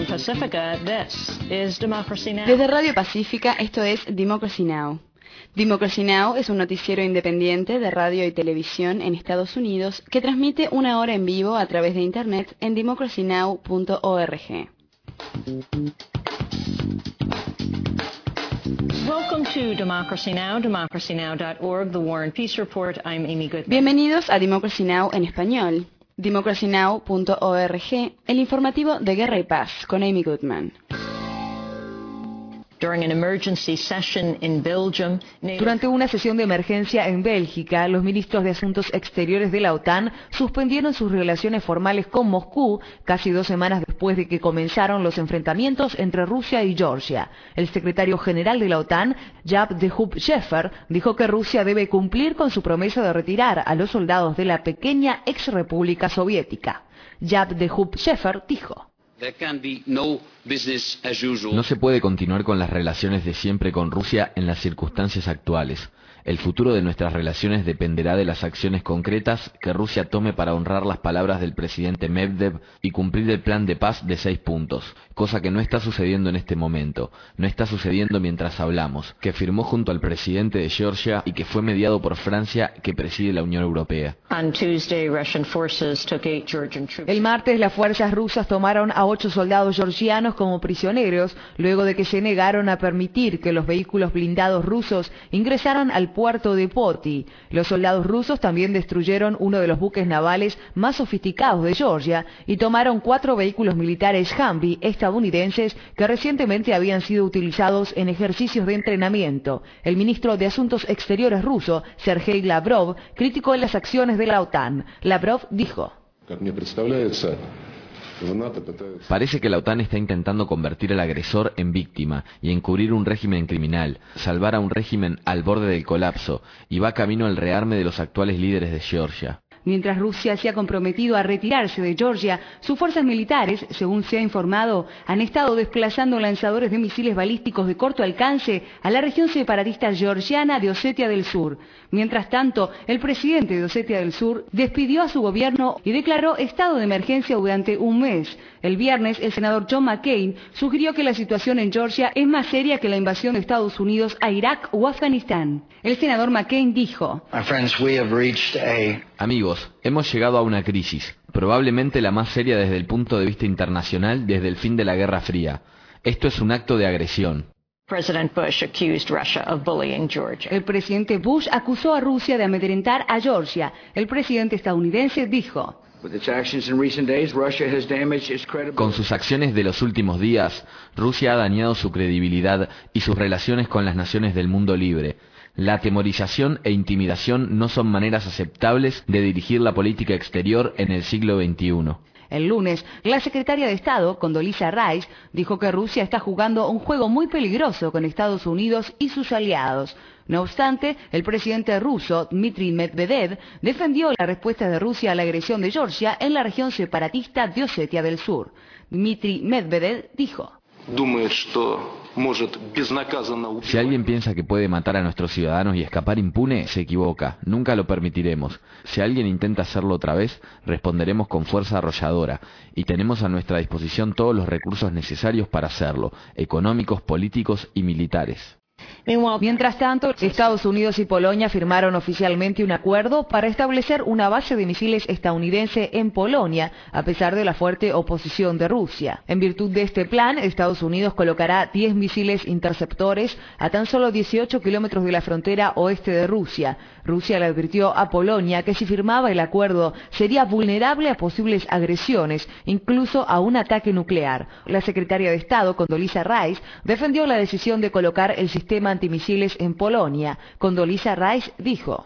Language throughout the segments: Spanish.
Pacifica, this is Democracy Now! Desde Radio Pacífica, esto es Democracy Now! Democracy Now! Es un noticiero independiente de radio y televisión en Estados Unidos que transmite una hora en vivo a través de Internet en democracynow.org. Welcome to Democracy Now!, democracynow.org, The War and Peace Report. I'm Amy Goodman. Bienvenidos a Democracy Now! En español. democracynow.org, el informativo de Guerra y Paz, con Amy Goodman. Durante una sesión de emergencia en Bélgica, los ministros de Asuntos Exteriores de la OTAN suspendieron sus relaciones formales con Moscú casi 2 semanas después de que comenzaron los enfrentamientos entre Rusia y Georgia. El secretario general de la OTAN, Jaap de Hoop Scheffer, dijo que Rusia debe cumplir con su promesa de retirar a los soldados de la pequeña exrepública soviética. Jaap de Hoop Scheffer dijo: No se puede continuar con las relaciones de siempre con Rusia en las circunstancias actuales. El futuro de nuestras relaciones dependerá de las acciones concretas que Rusia tome para honrar las palabras del presidente Medvedev y cumplir el plan de paz de 6 puntos, cosa que no está sucediendo en este momento. No está sucediendo mientras hablamos, que firmó junto al presidente de Georgia y que fue mediado por Francia, que preside la Unión Europea. El martes, las fuerzas rusas tomaron a 8 soldados georgianos como prisioneros, luego de que se negaron a permitir que los vehículos blindados rusos ingresaran al puerto de Poti. Los soldados rusos también destruyeron uno de los buques navales más sofisticados de Georgia y tomaron 4 vehículos militares Humvee estadounidenses que recientemente habían sido utilizados en ejercicios de entrenamiento. El ministro de Asuntos Exteriores ruso, Sergei Lavrov, criticó las acciones de la OTAN. Lavrov dijo: Parece que la OTAN está intentando convertir al agresor en víctima y encubrir un régimen criminal, salvar a un régimen al borde del colapso, y va camino al rearme de los actuales líderes de Georgia. Mientras Rusia se ha comprometido a retirarse de Georgia, sus fuerzas militares, según se ha informado, han estado desplazando lanzadores de misiles balísticos de corto alcance a la región separatista georgiana de Osetia del Sur. Mientras tanto, el presidente de Osetia del Sur despidió a su gobierno y declaró estado de emergencia durante un mes. El viernes, el senador John McCain sugirió que la situación en Georgia es más seria que la invasión de Estados Unidos a Irak o Afganistán. El senador McCain dijo: Amigos, hemos llegado a una crisis, probablemente la más seria desde el punto de vista internacional desde el fin de la Guerra Fría. Esto es un acto de agresión. El presidente Bush acusó a Rusia de amedrentar a Georgia. El presidente estadounidense dijo: Con sus acciones de los últimos días, Rusia ha dañado su credibilidad y sus relaciones con las naciones del mundo libre. La atemorización e intimidación no son maneras aceptables de dirigir la política exterior en el siglo XXI. El lunes, la secretaria de Estado, Condoleezza Rice, dijo que Rusia está jugando un juego muy peligroso con Estados Unidos y sus aliados. No obstante, el presidente ruso, Dmitry Medvedev, defendió la respuesta de Rusia a la agresión de Georgia en la región separatista de Osetia del Sur. Dmitry Medvedev dijo: Si alguien piensa que puede matar a nuestros ciudadanos y escapar impune, se equivoca. Nunca lo permitiremos. Si alguien intenta hacerlo otra vez, responderemos con fuerza arrolladora. Y tenemos a nuestra disposición todos los recursos necesarios para hacerlo, económicos, políticos y militares. Mientras tanto, Estados Unidos y Polonia firmaron oficialmente un acuerdo para establecer una base de misiles estadounidense en Polonia, a pesar de la fuerte oposición de Rusia. En virtud de este plan, Estados Unidos colocará 10 misiles interceptores a tan solo 18 kilómetros de la frontera oeste de Rusia. Rusia le advirtió a Polonia que si firmaba el acuerdo sería vulnerable a posibles agresiones, incluso a un ataque nuclear. La secretaria de Estado, Condoleezza Rice, defendió la decisión de colocar el sistema antimisiles en Polonia. Condoleezza Rice dijo: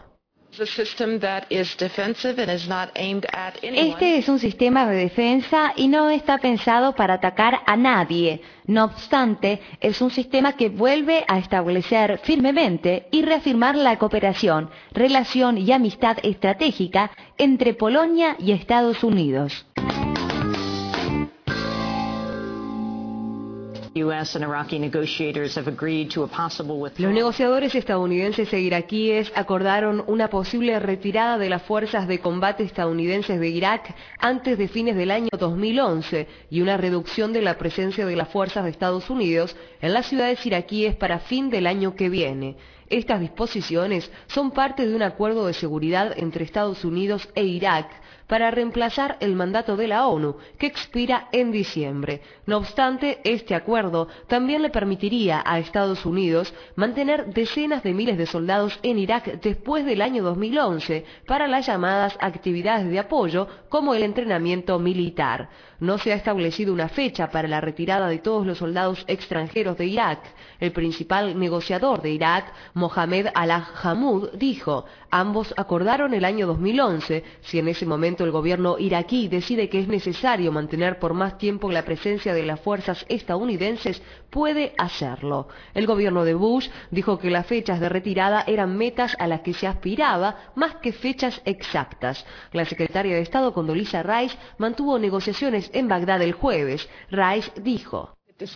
Este es un sistema de defensa y no está pensado para atacar a nadie. No obstante, es un sistema que vuelve a establecer firmemente y reafirmar la cooperación, relación y amistad estratégica entre Polonia y Estados Unidos. Los negociadores estadounidenses e iraquíes acordaron una posible retirada de las fuerzas de combate estadounidenses de Irak antes de fines del año 2011 y una reducción de la presencia de las fuerzas de Estados Unidos en las ciudades iraquíes para fin del año que viene. Estas disposiciones son parte de un acuerdo de seguridad entre Estados Unidos e Irak para reemplazar el mandato de la ONU, que expira en diciembre. No obstante, este acuerdo también le permitiría a Estados Unidos mantener decenas de miles de soldados en Irak después del año 2011 para las llamadas actividades de apoyo, como el entrenamiento militar. No se ha establecido una fecha para la retirada de todos los soldados extranjeros de Irak. El principal negociador de Irak, Mohamed Al-Hamoud, dijo: ambos acordaron el año 2011. Si en ese momento el gobierno iraquí decide que es necesario mantener por más tiempo la presencia de las fuerzas estadounidenses, puede hacerlo. El gobierno de Bush dijo que las fechas de retirada eran metas a las que se aspiraba más que fechas exactas. La secretaria de Estado, Condoleezza Rice, mantuvo negociaciones en Bagdad el jueves. Rice dijo: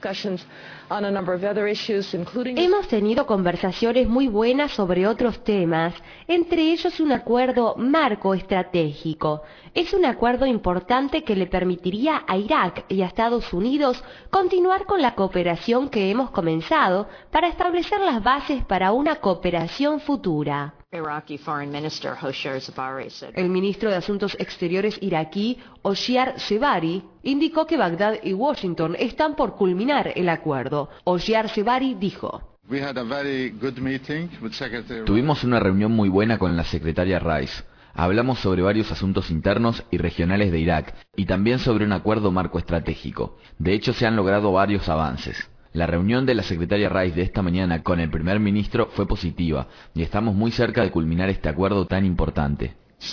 hemos tenido conversaciones muy buenas sobre otros temas, entre ellos un acuerdo marco estratégico. Es un acuerdo importante que le permitiría a Irak y a Estados Unidos continuar con la cooperación que hemos comenzado para establecer las bases para una cooperación futura. El ministro de Asuntos Exteriores iraquí, Hoshyar Zebari, indicó que Bagdad y Washington están por culminar el acuerdo. Hoshyar Zebari dijo: tuvimos una reunión muy buena con la secretaria Rice. Hablamos sobre varios asuntos internos y regionales de Irak y también sobre un acuerdo marco estratégico. De hecho, se han logrado varios avances. La reunión de la secretaria Rice de esta mañana con el primer ministro fue positiva y estamos muy cerca de culminar este acuerdo tan importante.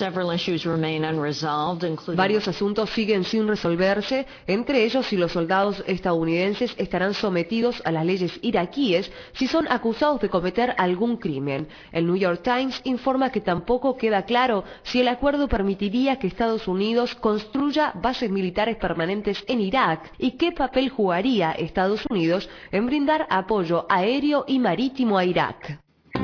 Varios asuntos siguen sin resolverse, entre ellos si los soldados estadounidenses estarán sometidos a las leyes iraquíes si son acusados de cometer algún crimen. El New York Times informa que tampoco queda claro si el acuerdo permitiría que Estados Unidos construya bases militares permanentes en Irak y qué papel jugaría Estados Unidos en brindar apoyo aéreo y marítimo a Irak.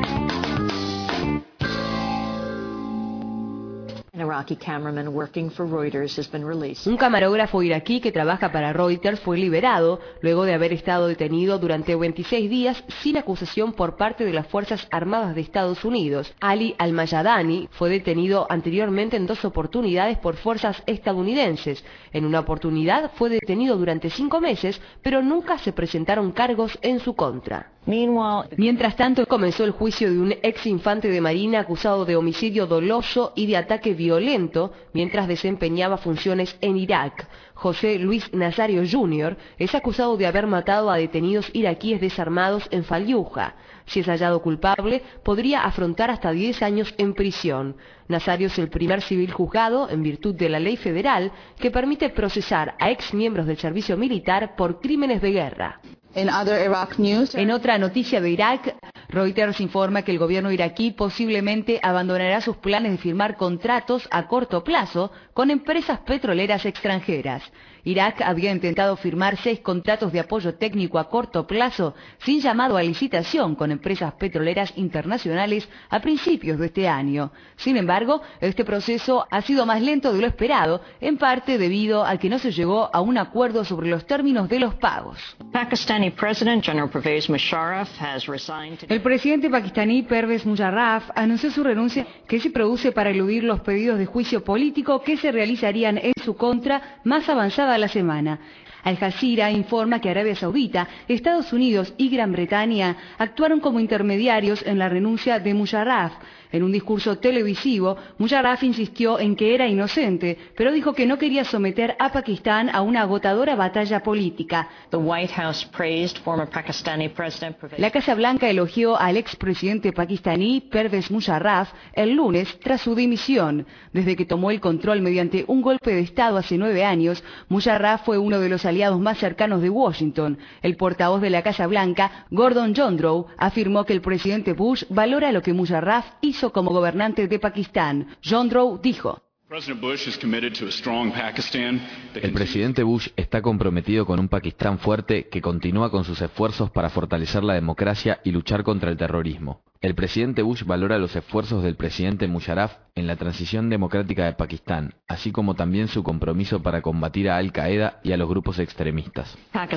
Un camarógrafo iraquí que trabaja para Reuters fue liberado luego de haber estado detenido durante 26 días sin acusación por parte de las Fuerzas Armadas de Estados Unidos. Ali Al-Mayadani fue detenido anteriormente en 2 oportunidades por fuerzas estadounidenses. En una oportunidad fue detenido durante 5 meses, pero nunca se presentaron cargos en su contra. Mientras tanto, comenzó el juicio de un ex infante de Marina acusado de homicidio doloso y de ataque violento mientras desempeñaba funciones en Irak. José Luis Nazario Jr. es acusado de haber matado a detenidos iraquíes desarmados en Fallujah. Si es hallado culpable, podría afrontar hasta 10 años en prisión. Nazario es el primer civil juzgado en virtud de la ley federal que permite procesar a ex miembros del servicio militar por crímenes de guerra. En otra noticia de Irak, Reuters informa que el gobierno iraquí posiblemente abandonará sus planes de firmar contratos a corto plazo con empresas petroleras extranjeras. Irak había intentado firmar 6 contratos de apoyo técnico a corto plazo sin llamado a licitación con empresas petroleras internacionales a principios de este año. Sin embargo, este proceso ha sido más lento de lo esperado, en parte debido a que no se llegó a un acuerdo sobre los términos de los pagos. El presidente pakistaní Pervez Musharraf anunció su renuncia, que se produce para eludir los pedidos de juicio político que se realizarían en su contra más avanzada la semana. Al Jazeera informa que Arabia Saudita, Estados Unidos y Gran Bretaña actuaron como intermediarios en la renuncia de Musharraf. En un discurso televisivo, Musharraf insistió en que era inocente, pero dijo que no quería someter a Pakistán a una agotadora batalla política. La Casa Blanca elogió al expresidente pakistaní Pervez Musharraf el lunes tras su dimisión. Desde que tomó el control mediante un golpe de Estado hace 9 años, Musharraf fue uno de los aliados más cercanos de Washington. El portavoz de la Casa Blanca, Gordon Jondrow, afirmó que el presidente Bush valora lo que Musharraf hizo como gobernante de Pakistán. Jondrow dijo: El presidente Bush está comprometido con un Pakistán fuerte que continúa con sus esfuerzos para fortalecer la democracia y luchar contra el terrorismo. El presidente Bush valora los esfuerzos del presidente Musharraf en la transición democrática de Pakistán, así como también su compromiso para combatir a Al-Qaeda y a los grupos extremistas.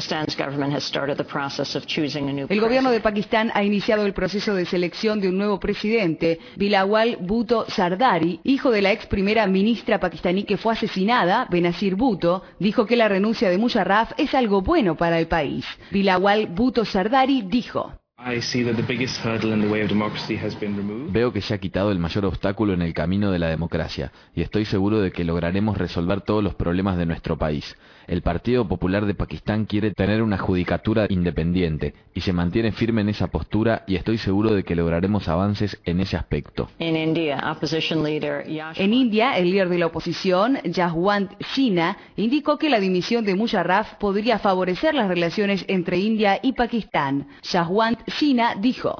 El gobierno de Pakistán ha iniciado el proceso de selección de un nuevo presidente. Bilawal Bhutto Zardari, hijo de la ex primera ministra pakistaní que fue asesinada, Benazir Bhutto, dijo que la renuncia de Musharraf es algo bueno para el país. Bilawal Bhutto Zardari dijo: Veo que se ha quitado el mayor obstáculo en el camino de la democracia y estoy seguro de que lograremos resolver todos los problemas de nuestro país. El Partido Popular de Pakistán quiere tener una judicatura independiente y se mantiene firme en esa postura y estoy seguro de que lograremos avances en ese aspecto. En India, el líder de la oposición, Yashwant Sinha, indicó que la dimisión de Musharraf podría favorecer las relaciones entre India y Pakistán. Yashwant Sinha dijo: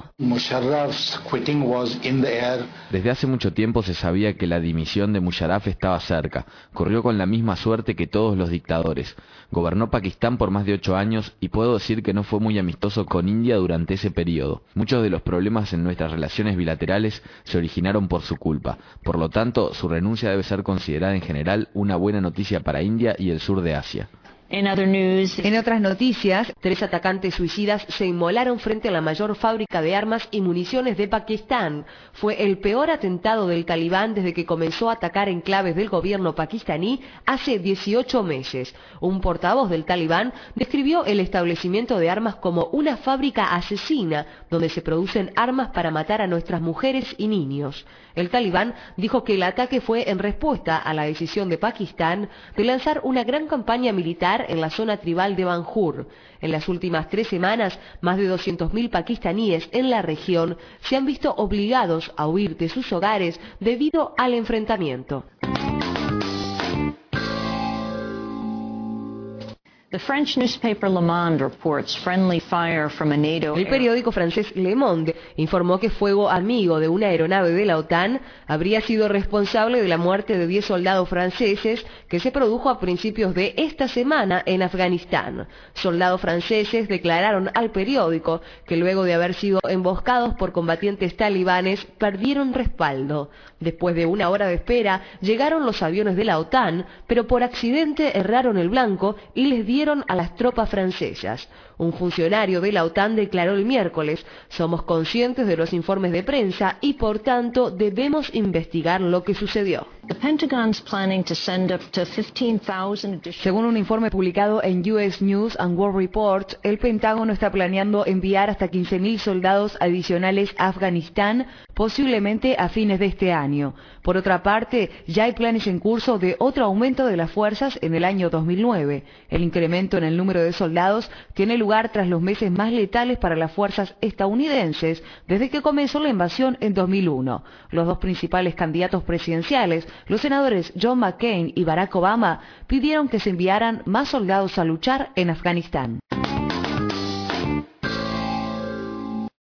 Desde hace mucho tiempo se sabía que la dimisión de Musharraf estaba cerca. Corrió con la misma suerte que todos los dictadores. Gobernó Pakistán por más de 8 años y puedo decir que no fue muy amistoso con India durante ese periodo. Muchos de los problemas en nuestras relaciones bilaterales se originaron por su culpa. Por lo tanto, su renuncia debe ser considerada en general una buena noticia para India y el sur de Asia. En otras noticias, 3 atacantes suicidas se inmolaron frente a la mayor fábrica de armas y municiones de Pakistán. Fue el peor atentado del Talibán desde que comenzó a atacar enclaves del gobierno pakistaní hace 18 meses. Un portavoz del Talibán describió el establecimiento de armas como una fábrica asesina donde se producen armas para matar a nuestras mujeres y niños. El Talibán dijo que el ataque fue en respuesta a la decisión de Pakistán de lanzar una gran campaña militar en la zona tribal de Banjur. En las últimas 3 semanas, más de 200.000 pakistaníes en la región se han visto obligados a huir de sus hogares debido al enfrentamiento. The French newspaper Le Monde reports friendly fire from a NATO El periódico francés Le Monde informó que fuego amigo de una aeronave de la OTAN habría sido responsable de la muerte de 10 soldados franceses que se produjo a principios de esta semana en Afganistán. Soldados franceses declararon al periódico que luego de haber sido emboscados por combatientes talibanes perdieron respaldo. Después de 1 hora de espera llegaron los aviones de la OTAN, pero por accidente erraron el blanco y les dieron a las tropas francesas. Un funcionario de la OTAN declaró el miércoles: somos conscientes de los informes de prensa y por tanto debemos investigar lo que sucedió. Según un informe publicado en US News and World Report, el Pentágono está planeando enviar hasta 15.000 soldados adicionales a Afganistán, posiblemente a fines de este año. Por otra parte, ya hay planes en curso de otro aumento de las fuerzas en el año 2009. El incremento en el número de soldados tiene lugar tras los meses más letales para las fuerzas estadounidenses desde que comenzó la invasión en 2001. Los 2 principales candidatos presidenciales, los senadores John McCain y Barack Obama, pidieron que se enviaran más soldados a luchar en Afganistán.